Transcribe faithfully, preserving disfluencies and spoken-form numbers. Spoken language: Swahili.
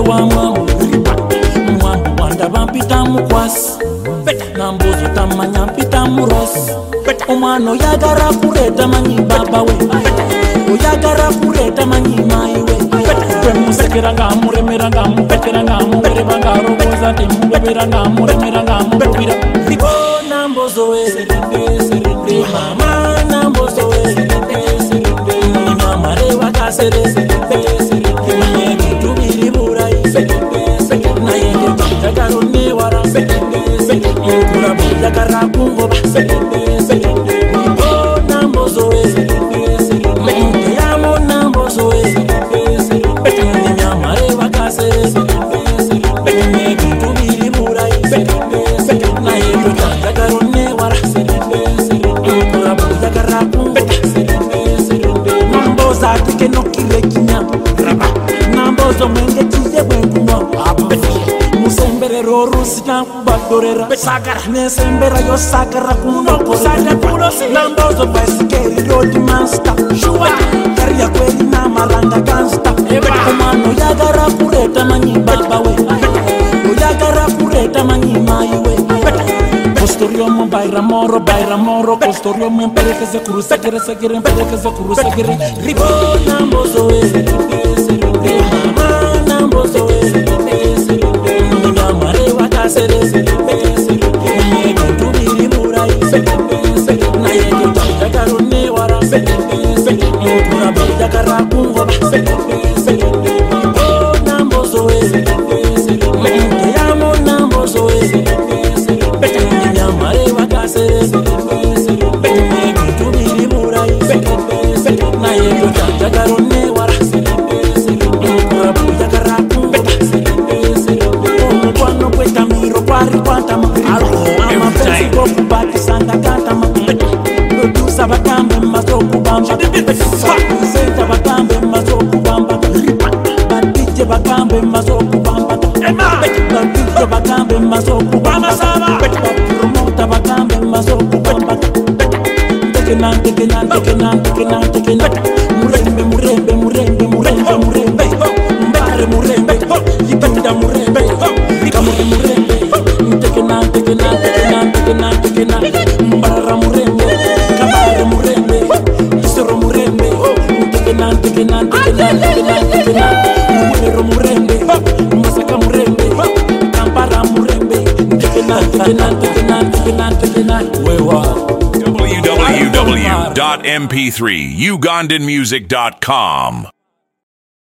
wa mwamu Mwandu wanda vampita mukwasi Nambozo tamanya mpita murosi Omwano yagara kureta manyi baba we Oyagara kureta manyi mai we Kwe musekera nga muremera nga mupetera nga mubereba nga roboza Timu bebera nga muremera nga mubira Oh nambozo we serende serende Mama nambozo we serende serende Mama rewa kasere serende serende Mayegi tubiri burai serende serende Nayege jagaro ne wara serende serende Kura bujagara kungoba serende serende Oh nambozo we serende serende Yamo nambozo we serende serende Nyama rewa kasere serende serende Mayegi tubiri burai serende serende Nayege jagaro ne wara serende serende Kura bujagara kungoba serende serende Namboza atike no kile kinya Nambozo mwenge chize mwengu mwa Musembere roru sina kubadorera Sakara Nesembera yo sakara kuno kusade kulosi Nambozo basikeri road master Shua Karia kweli na malanga gangsta Kumano yagara kureta manyi baba we Oyagara kureta manyi mai we Postorio mo baira moro baira moro Postorio mo mpeleke ze kuru segere segere mpeleke ze kuru segere Ribo nambozo we Mama nambozo we Nyamare wakasere serende serende Nyege tubiri murai serende serende Nayege jagaro ne wara serende serende Kura bujagara kungoba serende serende Oh nambozo we serende serende Yamo nambozo we serende serende Nyamare wakasere serende serende Nyege tubiri murai serende serende Nayege jagaro ne wara serende serende Kura bujagara kungoba serende serende Kwano kweta miro kwari kwanta ma Ama pensi koku bati sanda kanta ma Produsa bakambe mazoku bamba Senta bakambe mazoku bamba Batije bakambe mazoku bamba Batije bakambe mazoku bamba Promota bakambe mazoku bamba Tekenan, tekenan, tekenan, tekenan, tekenan Murembe, murembe, murembe, murembe, murembe Mbare murembe, yipenda murembe Kamuri murembe, tekenan, tekenan, tekenan, tekenan, tekenan Mbara murembe, kabare murembe Isoro murembe, tekenan, tekenan, tekenan, tekenan, tekenan Mwero murembe, masaka murembe Kampara murembe, tekenan, tekenan, tekenan, tekenan, tekenan Wewa w w w dot m p three ugandan music dot com